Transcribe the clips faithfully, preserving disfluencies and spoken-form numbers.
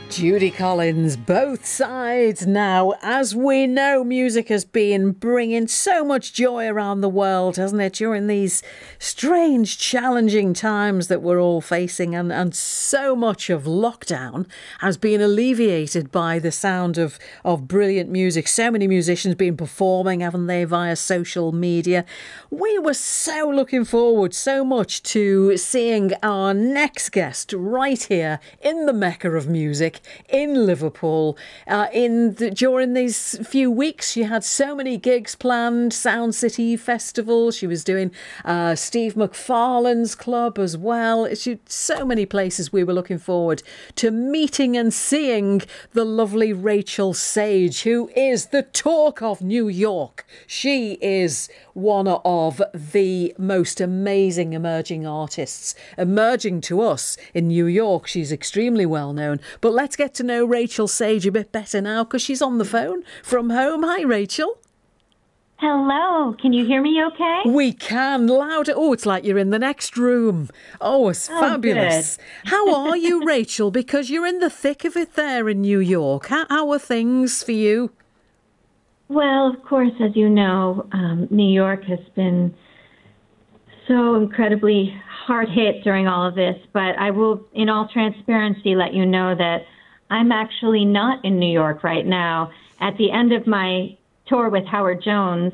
Judy Collins, both sides now. As we know, music has been bringing so much joy around the world, hasn't it, during these strange, challenging times that we're all facing. And, and so much of lockdown has been alleviated by the sound of, of brilliant music. So many musicians been performing, haven't they, via social media. We were so looking forward so much to seeing our next guest right here in the Mecca of music, in Liverpool. Uh, in the, during these few weeks, she had so many gigs planned. Sound City Festival. She was doing uh, Steve McFarlane's club as well. She, so many places we were looking forward to meeting and seeing the lovely Rachel Sage, who is the talk of New York. She is one of the most amazing emerging artists emerging to us in New York. She's extremely well known. But let's get to know Rachel Sage a bit better now, because she's on the phone from home. Hi, Rachel. Hello. Can you hear me okay? We can. Louder. Oh, it's like you're in the next room. Oh, it's oh, fabulous. Good. How are you, Rachel? Because you're in the thick of it there in New York. How, how are things for you? Well, of course, as you know, um, New York has been so incredibly hard hit during all of this. But I will, in all transparency, let you know that I'm actually not in New York right now. At the end of my tour with Howard Jones,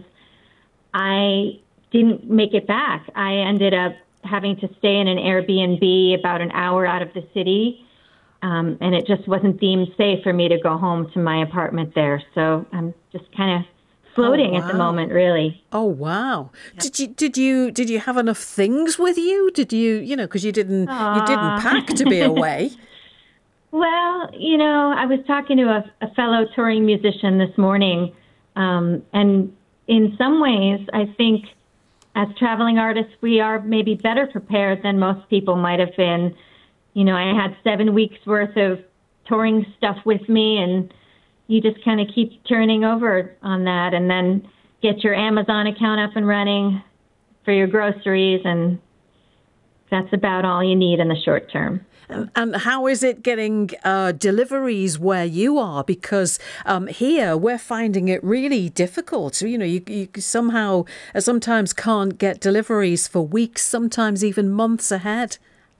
I didn't make it back. I ended up having to stay in an Airbnb about an hour out of the city, um, and it just wasn't deemed safe for me to go home to my apartment there. So I'm just kind of floating oh, wow. at the moment, really. Oh wow! Yep. Did you did you did you have enough things with you? Did you you know because you didn't Aww. you didn't pack to be away? Well, you know, I was talking to a, a fellow touring musician this morning, um, and in some ways, I think as traveling artists, we are maybe better prepared than most people might have been. You know, I had seven weeks worth of touring stuff with me, and you just kind of keep turning over on that, and then get your Amazon account up and running for your groceries, and that's about all you need in the short term. And, and how is it getting uh, deliveries where you are? Because um, here we're finding it really difficult. You know, you, you somehow uh, sometimes can't get deliveries for weeks, sometimes even months ahead.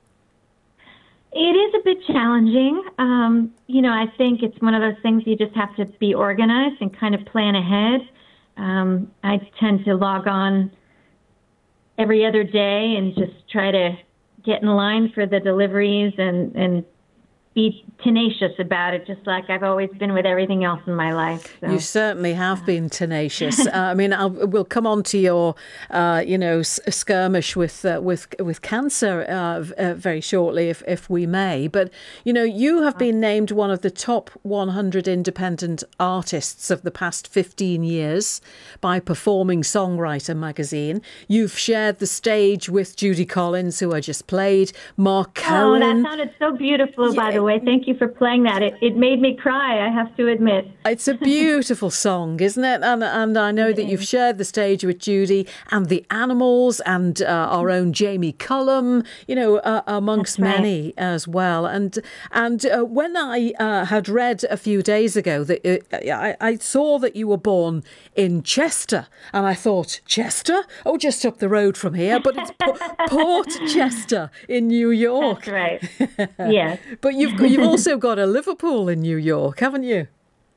It is a bit challenging. Um, you know, I think it's one of those things you just have to be organized and kind of plan ahead. Um, I tend to log on every other day and just try to get in line for the deliveries and, and be tenacious about it, just like I've always been with everything else in my life. So. You certainly have been tenacious. uh, I mean, I'll, we'll come on to your, uh, you know, skirmish with uh, with with cancer uh, uh, very shortly, if if we may. But you know, you have been named one of the top one hundred independent artists of the past fifteen years by Performing Songwriter magazine. You've shared the stage with Judy Collins, who I just played, Mark Cowan. Oh, that sounded so beautiful, yeah. by the way. Thank you for playing that. It, it made me cry, I have to admit. It's a beautiful song, isn't it? And and I know that you've shared the stage with Judy and the Animals and uh, our own Jamie Cullum, you know, uh, amongst right. many as well. And and uh, when I uh, had read a few days ago that it, I, I saw that you were born in Chester, and I thought, Chester? Oh, just up the road from here, but it's P- Port Chester in New York. That's right. Yes. But you've You've also got a Liverpool in New York, haven't you?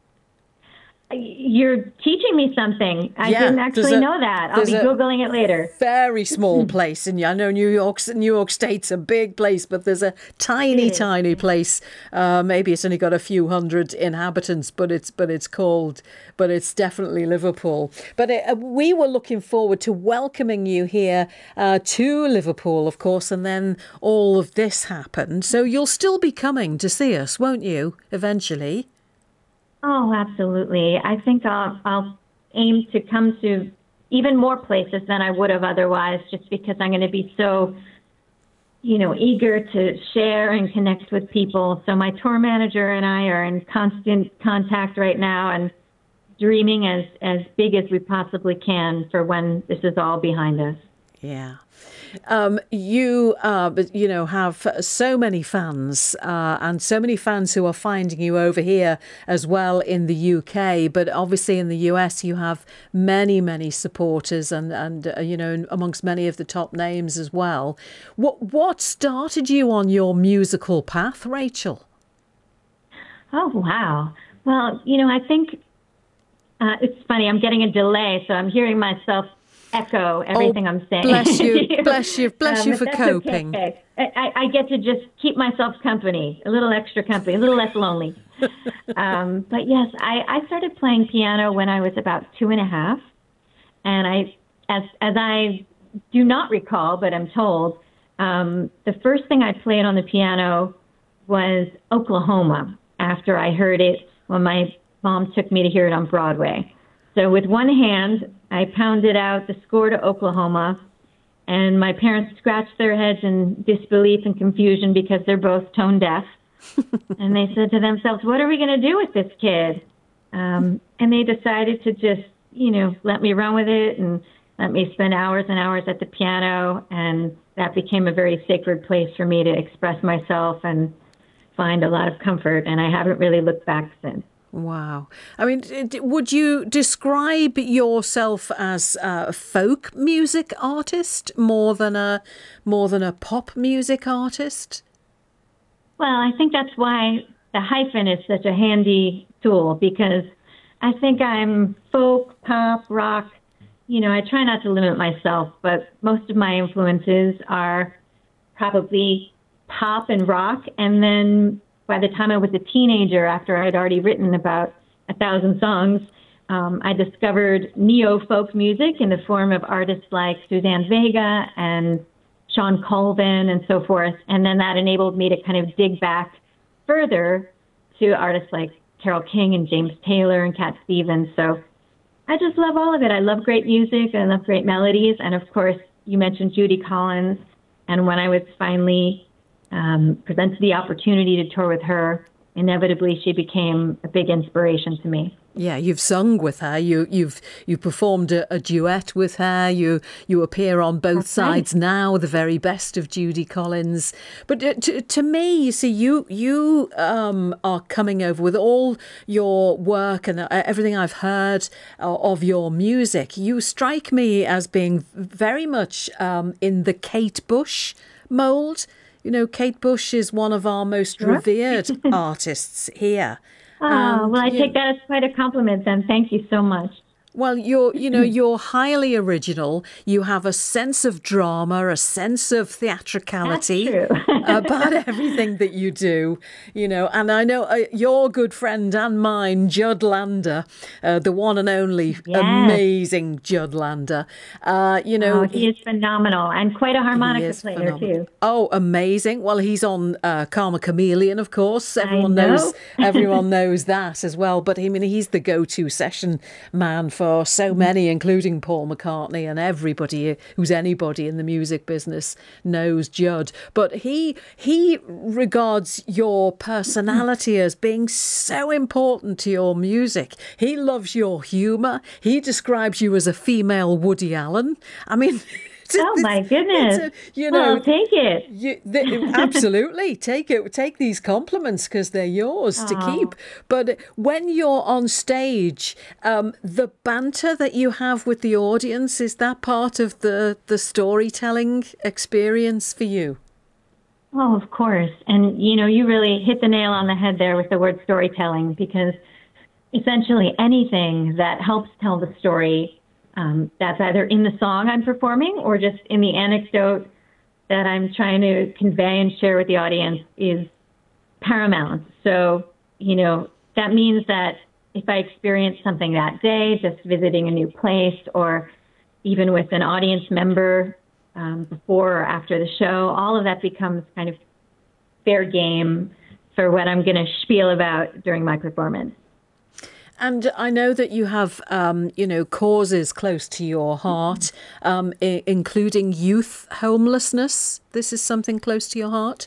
You're teaching me something. I yeah, didn't actually a, know that. I'll be Googling it later. Very small place. And I know New York's New York State's a big place, but there's a tiny, tiny place. Uh, maybe it's only got a few hundred inhabitants, but it's but it's called, but it's definitely Liverpool. But it, uh, we were looking forward to welcoming you here uh, to Liverpool, of course, and then all of this happened. So you'll still be coming to see us, won't you, eventually? Oh, absolutely. I think I'll, I'll aim to come to even more places than I would have otherwise, just because I'm going to be so, you know, eager to share and connect with people. So my tour manager and I are in constant contact right now and dreaming as, as big as we possibly can for when this is all behind us. Yeah. Um, you, uh, but, you know, have so many fans uh, and so many fans who are finding you over here as well in the U K. But obviously in the U S, you have many, many supporters and, and uh, you know, amongst many of the top names as well. What, what started you on your musical path, Rachel? Oh, wow. Well, you know, I think uh, it's funny. I'm getting a delay, so I'm hearing myself echo everything oh, I'm saying. Bless you, bless you, bless um, you for that's coping. Okay. I, I get to just keep myself company, a little extra company, a little less lonely. um, but yes, I, I started playing piano when I was about two and a half, and I, as as I do not recall, but I'm told, um, the first thing I played on the piano was Oklahoma. After I heard it when my mom took me to hear it on Broadway. So with one hand, I pounded out the score to Oklahoma, and my parents scratched their heads in disbelief and confusion because they're both tone deaf. And they said to themselves, what are we going to do with this kid? Um, and they decided to just, you know, let me run with it and let me spend hours and hours at the piano. And that became a very sacred place for me to express myself and find a lot of comfort. And I haven't really looked back since. Wow. I mean, would you describe yourself as a folk music artist more than a more than a pop music artist? Well, I think that's why the hyphen is such a handy tool, because I think I'm folk, pop, rock. You know, I try not to limit myself, but most of my influences are probably pop and rock. And then by the time I was a teenager, after I'd already written about a thousand songs, um, I discovered neo-folk music in the form of artists like Suzanne Vega and Sean Colvin and so forth. And then that enabled me to kind of dig back further to artists like Carole King and James Taylor and Cat Stevens. So I just love all of it. I love great music. I love great melodies. And of course, you mentioned Judy Collins. And when I was finally um, presented the opportunity to tour with her, inevitably she became a big inspiration to me. Yeah, you've sung with her. You you've you performed a, a duet with her. You you appear on both That's sides right. now, the very best of Judy Collins. But uh, to, to me, you see, you you um, are coming over with all your work and uh, everything I've heard uh, of your music. You strike me as being very much um, in the Kate Bush mould. You know, Kate Bush is one of our most Sure. revered artists here. Oh, And well, I you, take that as quite a compliment then. Thank you so much. well, you're, you know, you're highly original. You have a sense of drama, a sense of That's theatricality true. about everything that you do, you know. And I know uh, your good friend and mine, Judd Lander, uh, the one and only Yes. amazing Judd Lander, uh, you Oh, know, he is phenomenal and quite a he harmonica is player, phenomenal. too. Oh, amazing. Well, he's on uh, Karma Chameleon, of course. I Everyone knows know. everyone knows that as well. But I mean, he's the go-to session man for so many, including Paul McCartney, and everybody who's anybody in the music business knows Judd. But he he regards your personality as being so important to your music. He loves your humour. He describes you as a female Woody Allen. I mean, Oh, my it's goodness. a, you Well, know, I'll take it. you, the, absolutely take it. Take these compliments because they're yours to keep. Oh, But when you're on stage, um, the banter that you have with the audience, is that part of the the storytelling experience for you? oh, of course. And, you know, you really hit the nail on the head there with the word storytelling, because essentially anything that helps tell the story, um, that's either in the song I'm performing or just in the anecdote that I'm trying to convey and share with the audience, is paramount. So, you know, that means that if I experience something that day, just visiting a new place, or even with an audience member um, before or after the show, all of that becomes kind of fair game for what I'm going to spiel about during my performance. And I know that you have, um, you know, causes close to your heart, um, I- including youth homelessness. This is something close to your heart.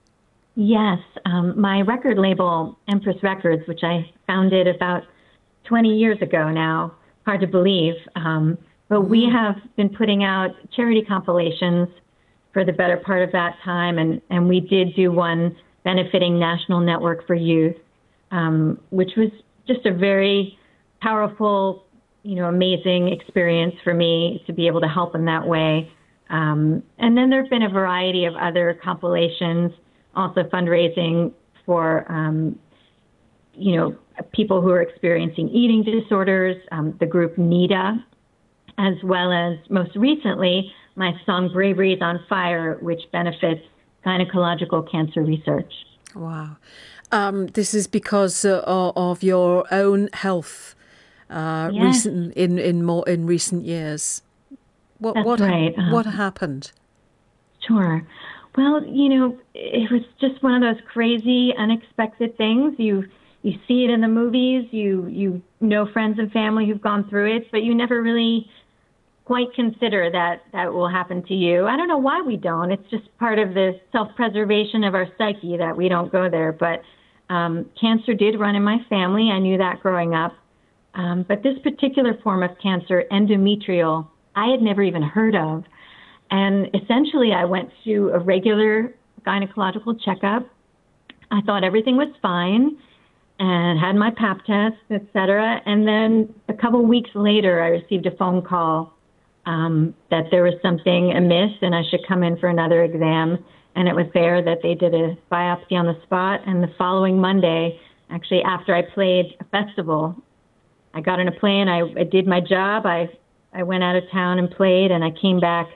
Yes, um, my record label, Empress Records, which I founded about twenty years ago now, hard to believe, um, But we have been putting out charity compilations for the better part of that time, and, and we did do one benefiting National Network for Youth, um, which was just a very powerful, you know, amazing experience for me to be able to help in that way. Um, and then there have been a variety of other compilations, also fundraising for, um, you know, people who are experiencing eating disorders, um, the group NEDA, as well as most recently, my song Bravery is on Fire, which benefits gynecological cancer research. Wow. Um, this is because uh, of your own health uh, Yes. recent in, in more in recent years. What That's what right. Um, what happened? Sure. Well, you know, it was just one of those crazy, unexpected things. You you see it in the movies. You you know friends and family who've gone through it, but you never really quite consider that that will happen to you. I don't know why we don't. It's just part of the self-preservation of our psyche that we don't go there. But um, cancer did run in my family. I knew that growing up. Um, but this particular form of cancer, endometrial, I had never even heard of. And essentially, I went through a regular gynecological checkup. I thought everything was fine and had my pap test, et cetera. And then a couple weeks later, I received a phone call um, that there was something amiss and I should come in for another exam. And it was there that they did a biopsy on the spot. And the following Monday, actually after I played a festival, I got on a plane, I, I did my job, I, I went out of town and played, and I came back,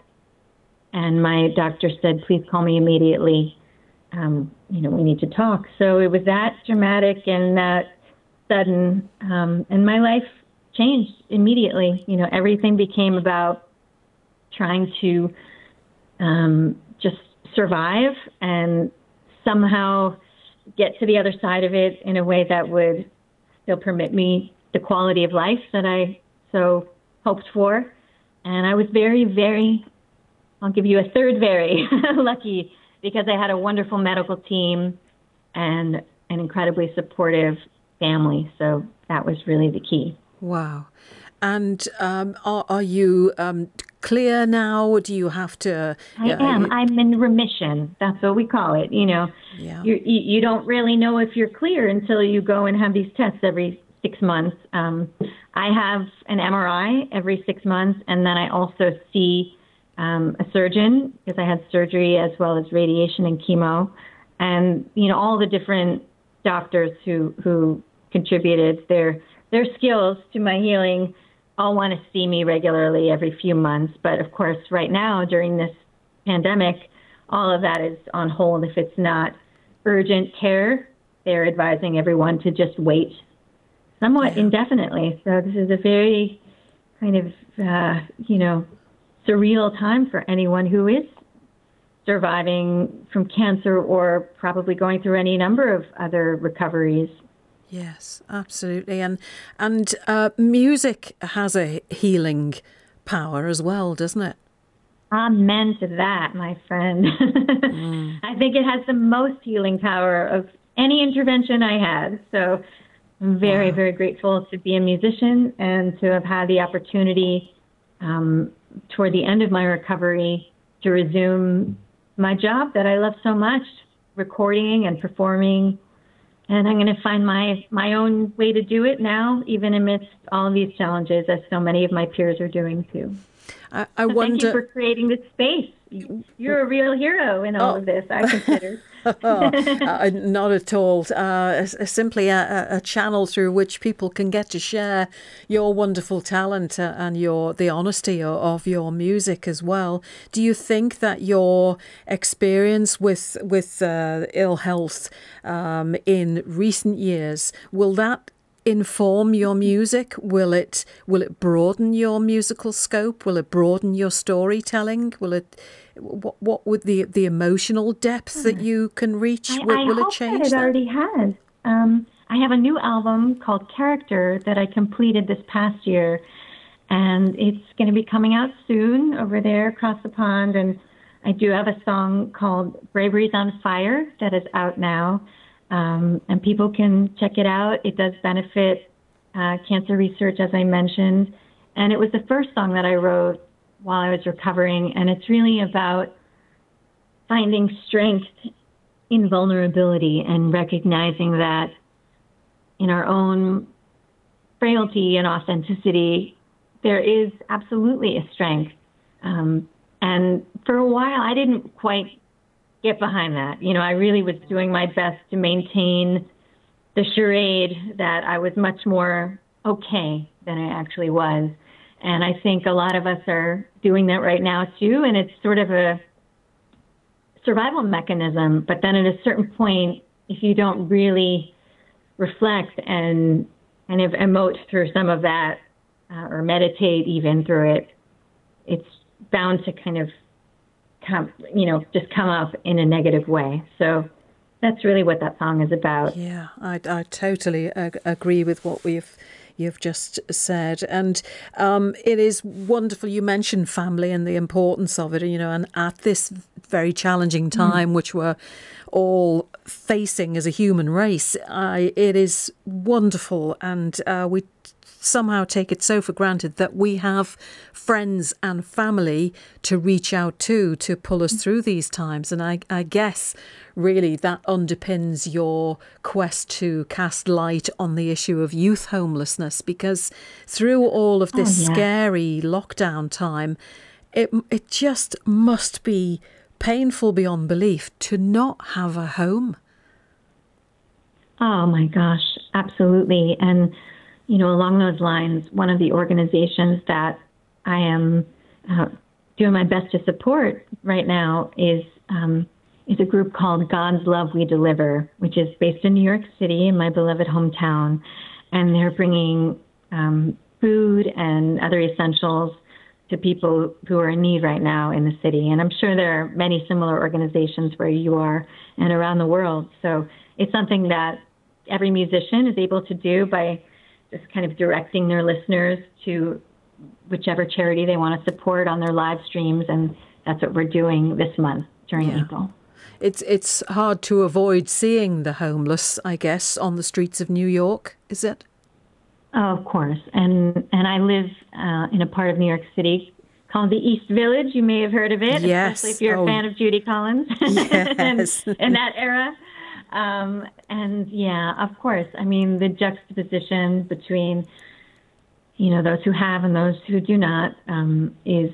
and my doctor said, please call me immediately. Um, you know, we need to talk. So it was that dramatic and that sudden, um, and my life changed immediately. You know, everything became about trying to um, just survive and somehow get to the other side of it in a way that would still permit me the quality of life that I so hoped for. And I was very, very, I'll give you a third very lucky, because I had a wonderful medical team and an incredibly supportive family. So that was really the key. Wow. And um, are, are you um, clear now? Do you have to? I uh, am. I'm in remission. That's what we call it. You know, Yeah. you you don't really know if you're clear until you go and have these tests every six months. Um, I have an M R I every six months, and then I also see um, a surgeon because I had surgery as well as radiation and chemo, and you know all the different doctors who who contributed their their skills to my healing all want to see me regularly every few months. But of course, right now during this pandemic, all of that is on hold. If it's not urgent care, they're advising everyone to just wait somewhat Yeah. indefinitely. So this is a very kind of, uh, you know, surreal time for anyone who is surviving from cancer or probably going through any number of other recoveries. Yes, absolutely. And and uh, music has a healing power as well, doesn't it? Amen to that, my friend. Mm. I think it has the most healing power of any intervention I had. So I'm very, Wow. very grateful to be a musician and to have had the opportunity um, toward the end of my recovery to resume my job that I love so much, recording and performing. And I'm going to find my, my own way to do it now, even amidst all of these challenges, as so many of my peers are doing too. I, I So thank you wonder. for creating this space. You're a real hero in all Oh. of this, I consider. uh, not at all. Uh, s- simply a, a a channel through which people can get to share your wonderful talent uh, and your the honesty of, of your music as well. Do you think that your experience with with uh, ill health um, in recent years will that inform your music? Will it will it broaden your musical scope? Will it broaden your storytelling? Will it what what would the the emotional depth that you can reach? I, Will, I will it hope that change it that? already has. Um, I have a new album called Character that I completed this past year, and it's going to be coming out soon over there across the pond. And I do have a song called Bravery's on Fire that is out now, um, and people can check it out. It does benefit uh, cancer research, as I mentioned, And it was the first song that I wrote while I was recovering. And it's really about finding strength in vulnerability and recognizing that in our own frailty and authenticity, there is absolutely a strength. Um, and for a while, I didn't quite get behind that. You know, I really was doing my best to maintain the charade that I was much more okay than I actually was. And I think a lot of us are doing that right now too. And it's sort of a survival mechanism. But then at a certain point, if you don't really reflect and kind of emote through some of that, uh, or meditate even through it, it's bound to kind of come, you know, just come up in a negative way. So that's really what that song is about. Yeah, I, I totally ag- agree with what we've you've just said, and um, it is wonderful. You mentioned family and the importance of it, you know, and at this very challenging time, mm. which we're all facing as a human race, I, it is wonderful, and uh, we somehow take it so for granted that we have friends and family to reach out to to pull us through these times. And I, I guess really that underpins your quest to cast light on the issue of youth homelessness, because through all of this oh, yeah. scary lockdown time, it it just must be painful beyond belief to not have a home. Oh my gosh, absolutely. And you know, along those lines, one of the organizations that I am uh, doing my best to support right now is um, is a group called God's Love We Deliver, which is based in New York City, in my beloved hometown. And they're bringing um, food and other essentials to people who are in need right now in the city. And I'm sure there are many similar organizations where you are and around the world. So it's something that every musician is able to do by just kind of directing their listeners to whichever charity they want to support on their live streams. And that's what we're doing this month during yeah. April. It's it's hard to avoid seeing the homeless, I guess, on the streets of New York, is it? Oh, of course. And and I live uh, in a part of New York City called the East Village. You may have heard of it, yes. especially if you're oh. a fan of Judy Collins. Yes. and, in that era. Um, and yeah, of course. I mean, the juxtaposition between, you know, those who have and those who do not um, is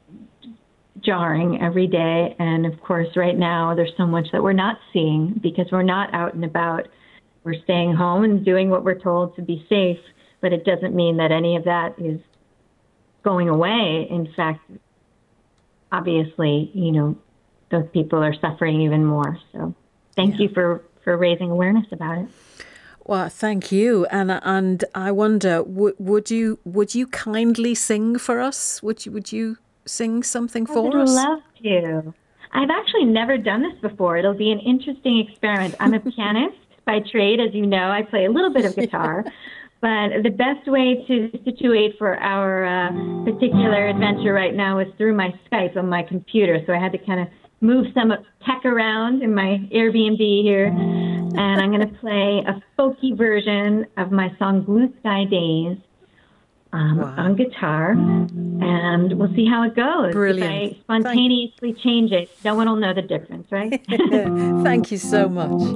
jarring every day. And of course, right now, there's so much that we're not seeing because we're not out and about. We're staying home and doing what we're told to be safe, but it doesn't mean that any of that is going away. In fact, obviously, you know, those people are suffering even more. So thank yeah. you for, for raising awareness about it. Well, thank you. And and I wonder, would would you would you kindly sing for us? Would you would you sing something for us? us? I'd love to. I've actually never done this before. It'll be an interesting experiment. I'm a pianist by trade, as you know. I play a little bit of guitar. But the best way to situate for our uh, particular adventure right now is through my Skype on my computer. So I had to kind of move some tech around in my Airbnb here. And I'm going to play a folky version of my song Blue Sky Days um, wow. on guitar. And we'll see how it goes. Brilliant. If I spontaneously Thank- change it, no one will know the difference, right? Thank you so much.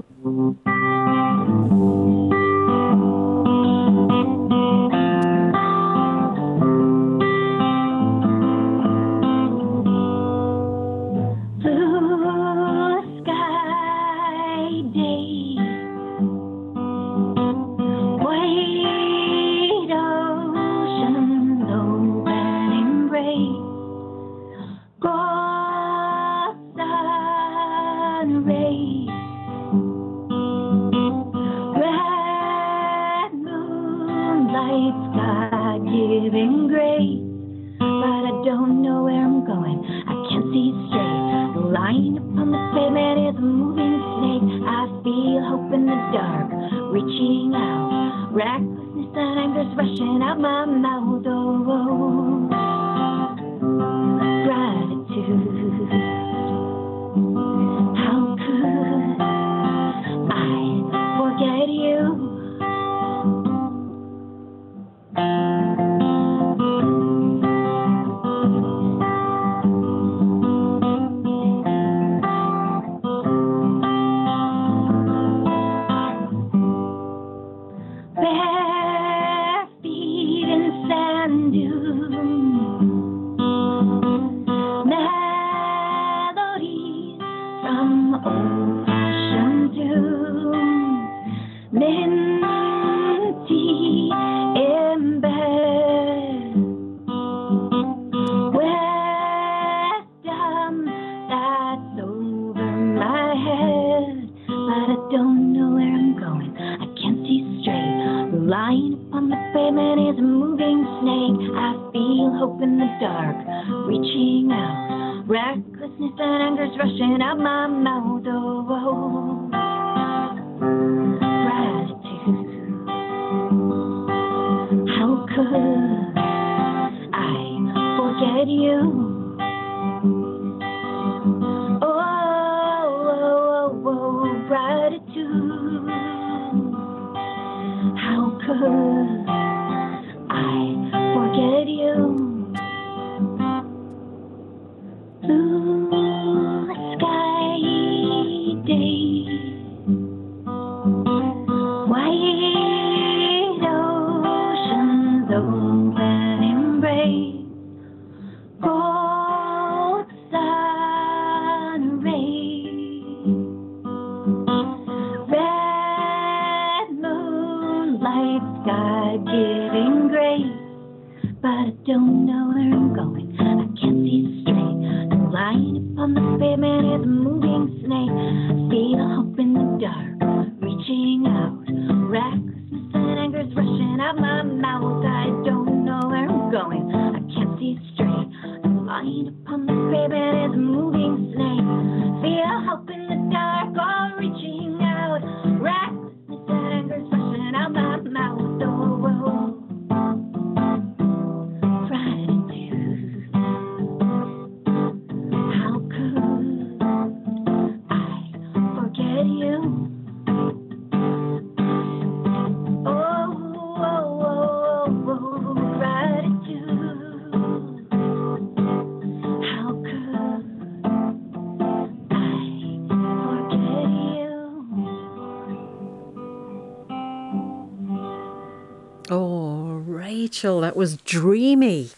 I'm going. I can't see straight. Lying upon the pavement is a moving snake. I feel hope in the dark, reaching out. Recklessness and anger's rushing out my mouth. Oh, oh. Gratitude. How could I forget you? Oh, oh, oh, oh, gratitude. How could I forget you? Blue sky day, white oceans open embrace, gold sun rays, red moonlight sky giving grace, but I don't know where I'm going. I can't see straight. I'm lying upon the pavement is a moving snake. I feel hope in the dark, reaching out. Recklessness and anger's rushing out my mouth. I don't know where I'm going. I can't see straight. I'm lying upon the pavement is a moving snake. Feel hope in the dark, all reaching out. Recklessness and anger's rushing out my mouth. Oh, oh. Gratitude. How could I forget you? Oh, Rachel, that was dreamy.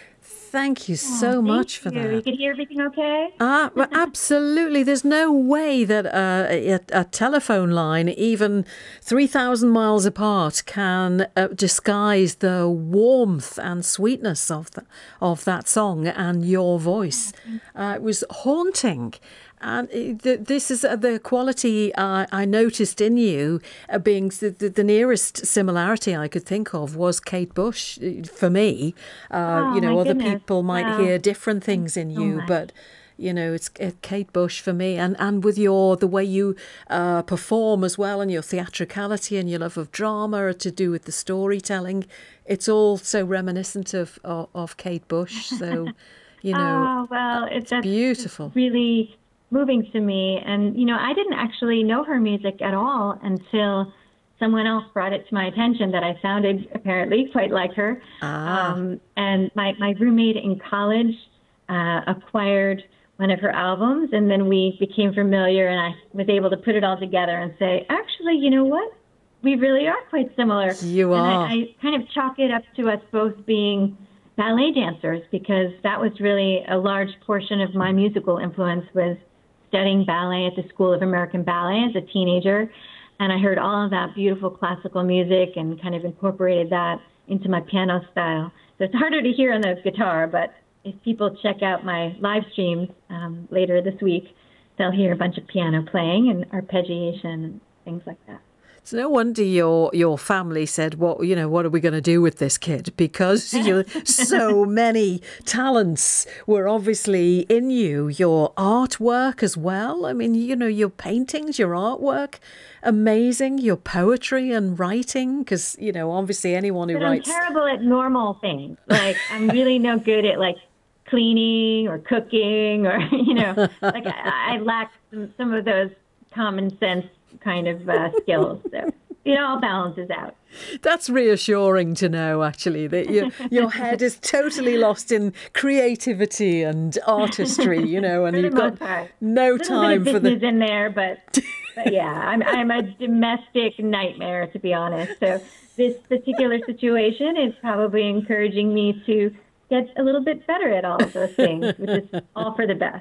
Thank you so Oh, much for thank you. that. You could hear everything okay? Ah, well, absolutely. There's no way that uh, a, a telephone line, even three thousand miles apart, can uh, disguise the warmth and sweetness of the, of that song and your voice. Uh, it was haunting. And it- this is uh, the quality uh, I noticed in you, uh, being the, the nearest similarity I could think of was Kate Bush uh, for me. Uh, Oh, you know, my other goodness. people might Wow. hear different things in so you, much. but you know, it's uh, Kate Bush for me. And and with your the way you uh, perform as well, and your theatricality and your love of drama to do with the storytelling, it's all so reminiscent of of, of Kate Bush. So, you know, Oh, well, it, it's that's beautiful. really moving to me. And, you know, I didn't actually know her music at all until someone else brought it to my attention that I sounded apparently quite like her. Ah. Um, and my, my roommate in college uh, acquired one of her albums, and then we became familiar, and I was able to put it all together and say, actually, you know what? We really are quite similar. You and are. I, I kind of chalk it up to us both being ballet dancers, because that was really a large portion of my musical influence, was studying ballet at the School of American Ballet as a teenager. And I heard all of that beautiful classical music and kind of incorporated that into my piano style. So it's harder to hear on the guitar, but if people check out my live streams um, later this week, they'll hear a bunch of piano playing and arpeggiation and things like that. It's no wonder your your family said, "What you know? What are we going to do with this kid?" Because you so many talents were obviously in you. Your artwork as well. I mean, you know, your paintings, your artwork, amazing. Your poetry and writing, because you know, obviously, anyone who But I'm writes. terrible at normal things. Like, I'm really no good at like cleaning or cooking, or you know, like I, I lack some, some of those common sense kind of uh, skills. So it all balances out. That's reassuring to know, actually, that your your head is totally lost in creativity and artistry, you know, and For the you've got most part. no A little time bit for of the. business in there, but, but yeah, I'm I'm a domestic nightmare, to be honest. So this particular situation is probably encouraging me to get a little bit better at all of those things, which is all for the best.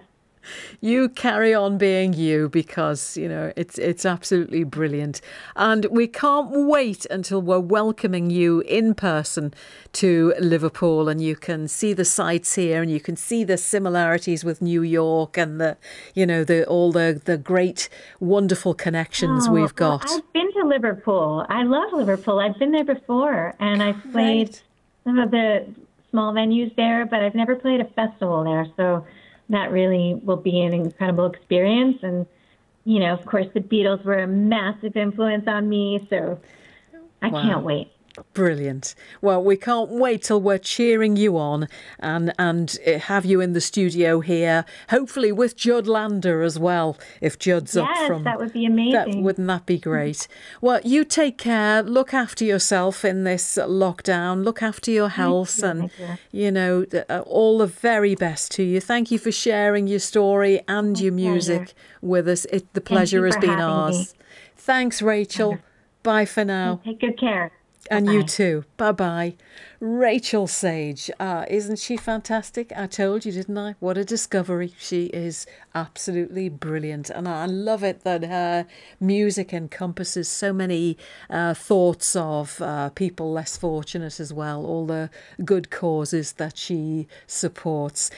You carry on being you because, you know, it's it's absolutely brilliant. And we can't wait until we're welcoming you in person to Liverpool and you can see the sights here and you can see the similarities with New York and the, you know, the all the, the great, wonderful connections Oh, we've well, got. I've been to Liverpool. I love Liverpool. I've been there before, and I've played Great. some of the small venues there, but I've never played a festival there. So that really will be an incredible experience. And, you know, of course, the Beatles were a massive influence on me. So I can't Wow. wait. Brilliant. Well, we can't wait till we're cheering you on and and uh, have you in the studio here, hopefully with Judd Lander as well, if Judd's up Yes, from that would be that. amazing. Wouldn't that be great? Well, you take care, look after yourself in this lockdown, look after your Thank health you, and, my dear. you know, th- uh, all the very best to you. Thank you for sharing your story and My your pleasure. music with us. It, the Thank you pleasure has for been having me. ours. Thanks, Rachel. Wonderful. Bye for Okay, now. take good care. And you Bye-bye. too. Bye bye. Rachel Sage. Ah, isn't she fantastic? I told you, didn't I? What a discovery. She is absolutely brilliant. And I love it that her music encompasses so many uh, thoughts of uh, people less fortunate as well, all the good causes that she supports.